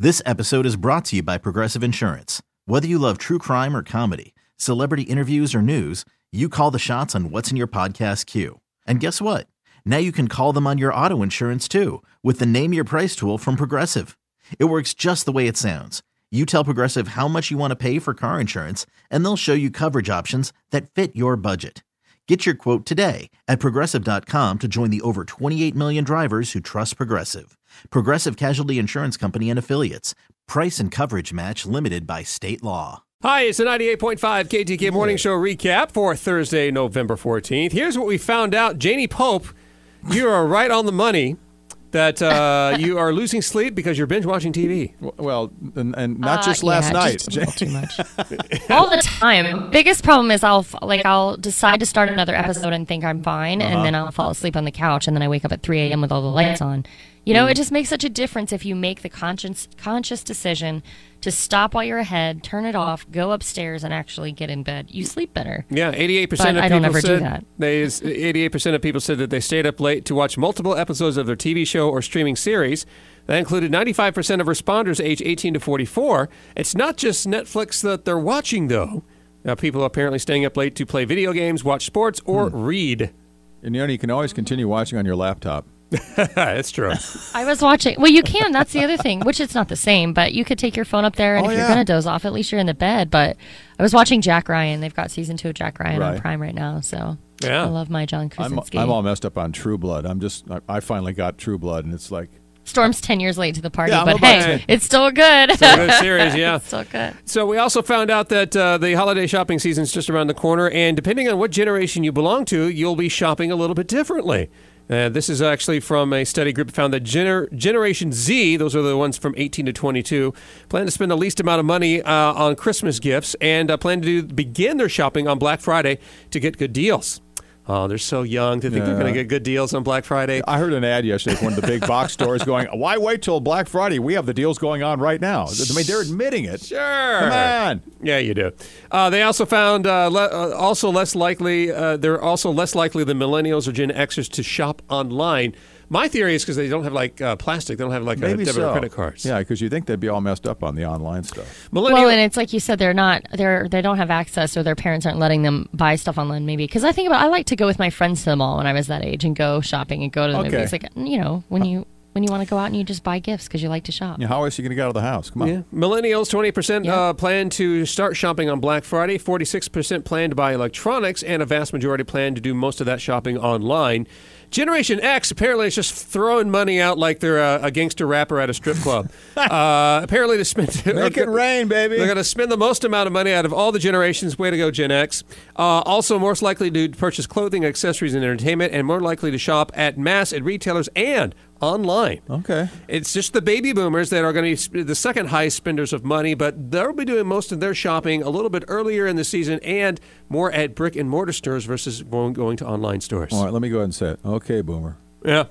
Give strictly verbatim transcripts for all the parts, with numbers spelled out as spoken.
This episode is brought to you by Progressive Insurance. Whether you love true crime or comedy, celebrity interviews or news, you call the shots on what's in your podcast queue. And guess what? Now you can call them on your auto insurance too with the Name Your Price tool from Progressive. It works just the way it sounds. You tell Progressive how much you want to pay for car insurance, and they'll show you coverage options that fit your budget. Get your quote today at Progressive dot com to join the over twenty-eight million drivers who trust Progressive. Progressive Casualty Insurance Company and Affiliates. Price and coverage match limited by state law. Hi, it's the ninety-eight point five K T K Morning Show recap for Thursday, November fourteenth. Here's what we found out. Janie Pope, you are right on the money that uh, you are losing sleep because you're binge watching T V. Well, and, and not Uh, just last yeah, night. just a little too much. All the time. Biggest problem is I'll like I'll decide to start another episode and think I'm fine, Uh-huh. and then I'll fall asleep on the couch, and then I wake up at three a.m. with all the lights on. You know, it just makes such a difference if you make the conscious conscious decision to stop while you're ahead, turn it off, go upstairs, and actually get in bed. You sleep better. Yeah, eighty-eight percent But of I people don't ever do said that. they eighty-eight percent of people said that they stayed up late to watch multiple episodes of their T V show or streaming series. That included ninety-five percent of responders age eighteen to forty-four. It's not just Netflix that they're watching, though. Now, people are apparently staying up late to play video games, watch sports, or Hmm. read. And you know, you can always continue watching on your laptop. That's true. I was watching. Well, you can. That's the other thing, which it's not the same, but you could take your phone up there, and Oh, if you're yeah. going to doze off, at least you're in the bed. But I was watching Jack Ryan. They've got season two of Jack Ryan Right. on Prime right now, so Yeah. I love my John I'm, Krasinski. I'm all messed up on True Blood. I'm just, I, I finally got True Blood, and it's like, Storm's ten years late to the party, Yeah, I'm but about hey, to- it's still good. It's a good series, yeah. It's still good. So we also found out that uh, the holiday shopping season is just around the corner, and depending on what generation you belong to, you'll be shopping a little bit differently. Uh, this is actually from a study group that found that gener- Generation Z, those are the ones from eighteen to twenty-two, plan to spend the least amount of money uh, on Christmas gifts and uh, plan to do, begin their shopping on Black Friday to get good deals. Oh, they're so young to think they're Yeah. going to get good deals on Black Friday. I heard an ad yesterday from one of the big box stores going, why wait till Black Friday? We have the deals going on right now. I mean, they're admitting it. Sure. Come on. Yeah, you do. Uh, they also found uh, le- uh, also less likely. Uh, they're also less likely than millennials or Gen Xers to shop online. My theory is because they don't have like uh, plastic. They don't have like Maybe a debit so. or credit cards. Yeah, because you think they'd be all messed up on the online stuff. Millennial. Well, and it's like you said, they're not, they're, they don't have access, or their parents aren't letting them buy stuff online. Maybe because I think about, I like to go with my friends to the mall when I was that age and go shopping and go to the Okay. movies. Like you know, when you when you want to go out and you just buy gifts because you like to shop. Yeah, how else are you going to get out of the house? Come on. Yeah. Millennials, twenty percent Yeah. uh, plan to start shopping on Black Friday. forty-six percent plan to buy electronics, and a vast majority plan to do most of that shopping online. Generation X apparently is just throwing money out like they're a, a gangster rapper at a strip club. uh, apparently, to spend Make it rain, baby. They're going to spend the most amount of money out of all the generations. Way to go, Gen X. Uh, also, most likely to purchase clothing, accessories, and entertainment, and more likely to shop at mass at retailers and online. Okay. It's just the baby boomers that are going to be sp- the second highest spenders of money, but they'll be doing most of their shopping a little bit earlier in the season and more at brick and mortar stores versus going going to online stores. All right, let me go ahead and say it. Okay, boomer. Yeah.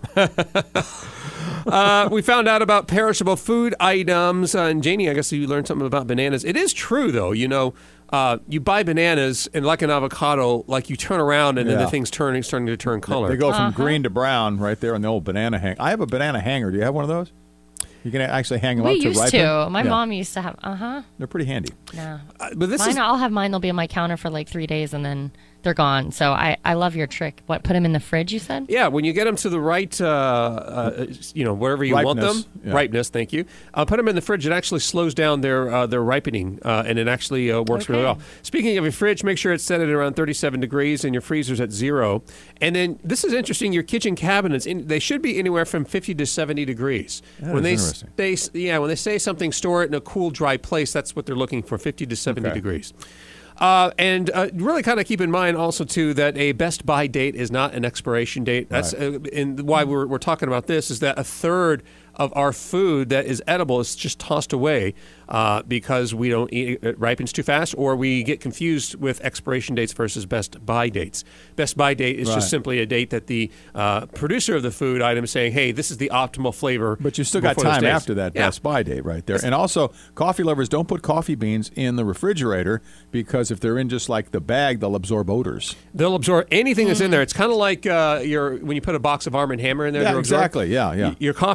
uh, we found out about perishable food items. Uh, and Janie, I guess you learned something about bananas. It is true, though. You know, uh, you buy bananas, and like an avocado, like you turn around, and then Yeah. the thing's turning, starting to turn color. They go from Uh-huh. green to brown right there on the old banana hang. I have a banana hanger. Do you have one of those? You can actually hang them We up to used ripen. to. My Yeah. mom used to have. Uh huh. They're pretty handy. No. Uh, but this Mine, is I'll have mine. They'll be on my counter for like three days, and then they're gone. So I, I love your trick. What? Put them in the fridge? You said. Yeah, when you get them to the right, uh, uh, you know, wherever you want Ripeness, them, yeah. ripeness. Thank you. Uh, put them in the fridge. It actually slows down their uh, their ripening, uh, and it actually uh, works really Okay. well. Speaking of your fridge, make sure it's set at around thirty-seven degrees, and your freezer's at zero. And then this is interesting. Your kitchen cabinets, in, they should be anywhere from fifty to seventy degrees. That when is they interesting. They, yeah, when they say something, store it in a cool, dry place. That's what they're looking for, fifty to seventy Okay. degrees. Uh, and uh, really kind of keep in mind also, too, that a best buy date is not an expiration date. That's uh, and why we're, we're talking about this is that a third of our food that is edible is just tossed away uh, because we don't eat it ripens too fast, or we get confused with expiration dates versus best buy dates. Best buy date is Right. just simply a date that the uh, producer of the food item is saying, hey, this is the optimal flavor. But you still got before those time days. after that Yeah. best buy date right there. And also, coffee lovers, don't put coffee beans in the refrigerator because if they're in just like the bag, they'll absorb odors. They'll absorb anything that's in there. It's kind of like uh, your when you put a box of Arm and Hammer in there. Yeah, to absorb. exactly. Yeah, yeah. Y- Your coffee's going to do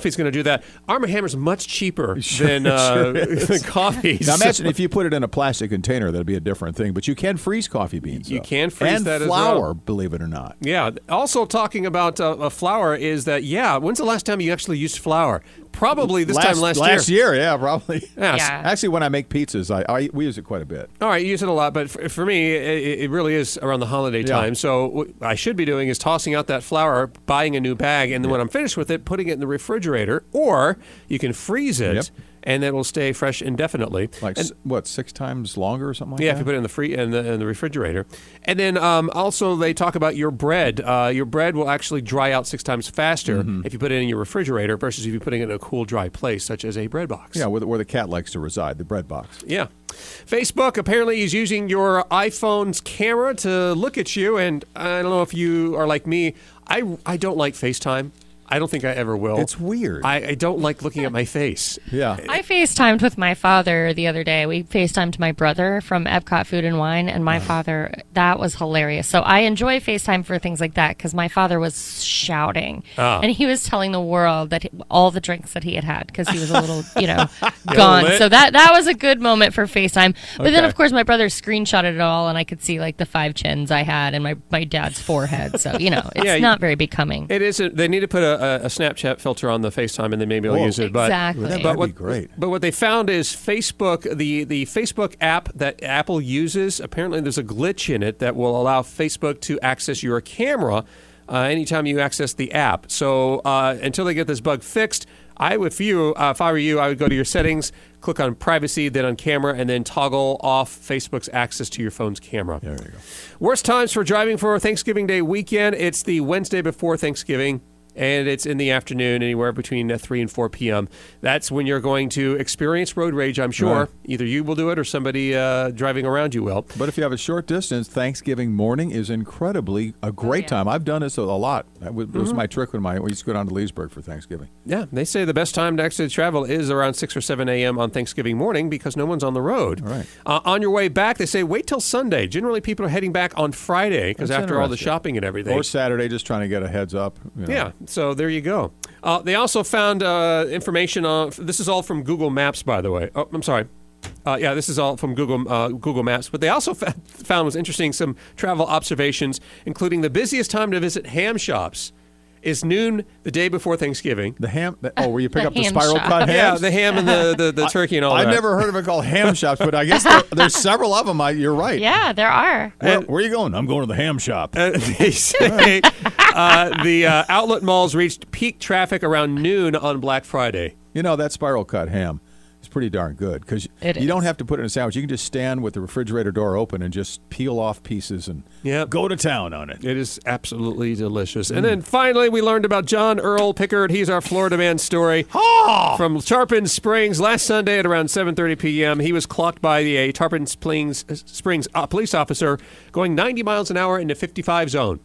that. Arm and Hammer's much cheaper sure, than, uh, sure than coffee. Now imagine if you put it in a plastic container, that'd be a different thing. But you can freeze coffee beans. You though. can freeze and that flour, as well. believe it or not. Yeah. Also talking about uh, a flour is that, yeah, when's the last time you actually used flour? Probably this last, time last, last year. Last year, yeah, probably. Yes. Yeah. Actually, when I make pizzas, I, I we use it quite a bit. All right, you use it a lot, but for, for me, it, it really is around the holiday Yeah. time. So what I should be doing is tossing out that flour, buying a new bag, and then when I'm finished with it, putting it in the refrigerator, or you can freeze it, Yep. and it will stay fresh indefinitely. Like, and, s- what, six times longer or something like yeah, that? if you put it in the free in the, in the refrigerator, and then um, also they talk about your bread. Uh, your bread will actually dry out six times faster Mm-hmm. if you put it in your refrigerator versus if you put it in a cool, dry place such as a bread box. Yeah, where the, where the cat likes to reside, the bread box. Yeah. Facebook apparently is using your iPhone's camera to look at you, and I don't know if you are like me. I, I don't like FaceTime. I don't think I ever will. It's weird. I, I don't like looking at my face. Yeah. I FaceTimed with my father the other day. We FaceTimed my brother from Epcot Food and Wine, and my father, that was hilarious. So I enjoy FaceTime for things like that because my father was shouting. Oh. And he was telling the world that he, all the drinks that he had had because he was a little, you know, gone. lit. So that, that was a good moment for FaceTime. But then, Okay. of course, my brother screenshotted it all, and I could see, like, the five chins I had and my, my dad's forehead. So, you know, it's Yeah, you- not very becoming. It isn't. They need to put a, a, a Snapchat filter on the FaceTime, and then maybe they'll Whoa. use it. But, Exactly. That'd but be what, great. But what they found is Facebook, the, the Facebook app that Apple uses, apparently there's a glitch in it that will allow Facebook to access your camera uh, anytime you access the app. So uh, until they get this bug fixed, I would, if you, uh, if I were you, I would go to your settings, click on privacy, then on camera, and then toggle off Facebook's access to your phone's camera. There you go. Worst times for driving for Thanksgiving Day weekend. It's the Wednesday before Thanksgiving, and it's in the afternoon, anywhere between uh, three and four p.m. That's when you're going to experience road rage, I'm sure. Right. Either you will do it or somebody uh, driving around you will. But if you have a short distance, Thanksgiving morning is incredibly a great yeah. time. I've done this a lot. That was, was Mm-hmm. my trick when my, we used to go down to Leesburg for Thanksgiving. Yeah, they say the best time to actually travel is around six or seven a.m. on Thanksgiving morning because no one's on the road. All right. Uh, on your way back, they say wait till Sunday. Generally, people are heading back on Friday because That's after all the interesting. shopping and everything. Or Saturday, just trying to get a heads up. you know. Yeah, so there you go. Uh, they also found uh, information on. This is all from Google Maps, by the way. Oh, I'm sorry. Uh, yeah, this is all from Google uh, Google Maps. But they also fa- found was interesting some travel observations, including the busiest time to visit ham shops is noon the day before Thanksgiving. The ham. The, oh, where you pick The up the ham spiral shop. cut Yeah, hams? the ham and the, the, the turkey and all I've that. never heard of it called ham shops, but I guess there, there's several of them. I, you're right. Yeah, there are. Where, where are you going? I'm going to the ham shop. Uh, they say uh, the uh, outlet malls reached peak traffic around noon on Black Friday. You know, that spiral cut ham is pretty darn good because It you don't is. have to put it in a sandwich. You can just stand with the refrigerator door open and just peel off pieces and Yep. go to town on it. It is absolutely delicious. And then finally, we learned about John Earl Pickard. He's our Florida man story. From Tarpon Springs last Sunday at around seven thirty p.m., he was clocked by the a Tarpon Springs, Springs uh, police officer going ninety miles an hour in the fifty-five zone.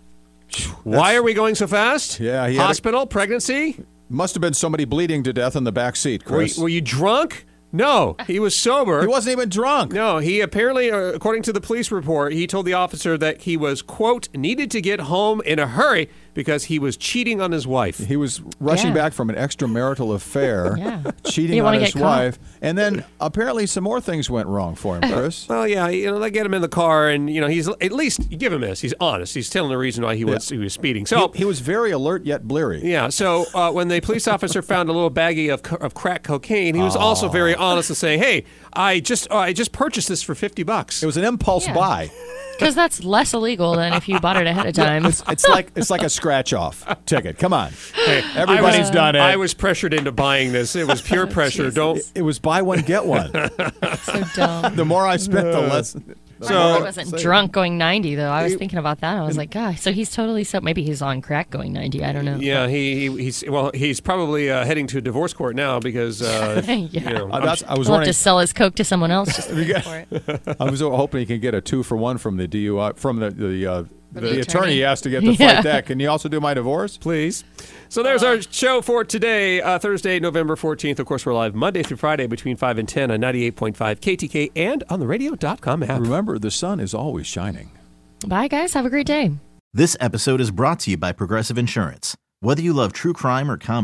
Why are we going so fast? Yeah, he had a- Hospital, pregnancy? Must have been somebody bleeding to death in the back seat, Were Chris. you, were you drunk? No, he was sober. he wasn't even drunk. No, he apparently, uh, according to the police report, he told the officer that he was, quote, needed to get home in a hurry because he was cheating on his wife. He was rushing Yeah. back from an extramarital affair, Yeah. cheating You on wanna his get caught. wife, and then apparently some more things went wrong for him, Chris. Well, yeah, you know, they get him in the car, and you know, he's at least you give him this. He's honest. He's telling the reason why he was he was speeding. So. he, he was very alert yet bleary. yeah, so uh, when the police officer found a little baggie of, co- of crack cocaine, he was also very honest and saying, "Hey, I just uh, I just purchased this for fifty bucks." It was an impulse Yeah. buy. Because that's less illegal than if you bought it ahead of time. It's, it's like it's like a scratch off ticket. Come on, Hey, everybody's I was, done it. I was pressured into buying this. It was pure pressure. Jesus. Don't. It was buy one get one. So dumb. The more I spent, the less. the So- more I I wasn't saved. drunk going ninety, though. I was He- thinking about that. I was like, God, so he's totally so. Maybe he's on crack going ninety. I don't know. Yeah, he, he he's well, he's probably uh, heading to a divorce court now because uh, Yeah. you know, Uh, I'm that's, I was He'll have wondering. to sell his coke to someone else just to pay for it. I was hoping he can get a two for one from the D U I from the the, uh, the, the attorney. attorney. he asked to get to Yeah. fight that. Can you also do my divorce? please. So there's our show for today, uh, Thursday, November fourteenth. Of course, we're live Monday through Friday between five and ten on ninety-eight point five K T K and on the radio dot com app. Remember, the sun is always shining. Bye, guys. Have a great day. This episode is brought to you by Progressive Insurance. Whether you love true crime or comedy,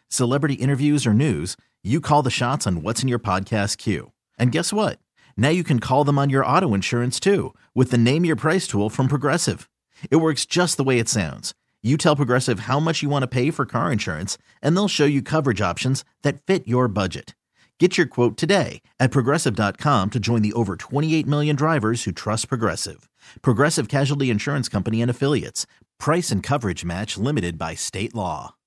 celebrity interviews, or news, you call the shots on what's in your podcast queue. And guess what? Now you can call them on your auto insurance too with the Name Your Price tool from Progressive. It works just the way it sounds. You tell Progressive how much you want to pay for car insurance, and they'll show you coverage options that fit your budget. Get your quote today at Progressive dot com to join the over twenty-eight million drivers who trust Progressive. Progressive Casualty Insurance Company and Affiliates. Price and coverage match limited by state law.